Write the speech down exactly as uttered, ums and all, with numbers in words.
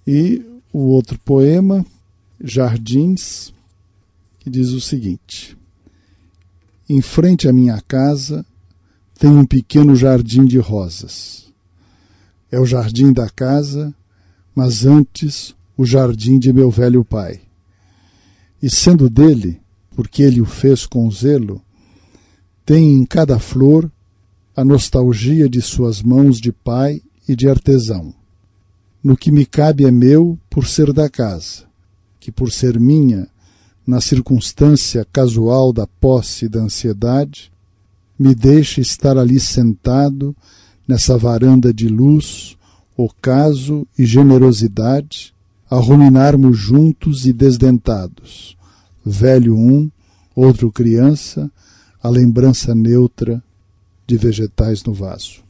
E o outro poema, Jardins, que diz o seguinte: em frente à minha casa tem um pequeno jardim de rosas. É o jardim da casa, mas antes o jardim de meu velho pai. E sendo dele, porque ele o fez com zelo, tem em cada flor a nostalgia de suas mãos de pai e de artesão. No que me cabe é meu por ser da casa, que por ser minha, na circunstância casual da posse e da ansiedade, me deixa estar ali sentado nessa varanda de luz, ocaso e generosidade, a ruminarmos juntos e desdentados, velho um, outro criança, a lembrança neutra de vegetais no vaso.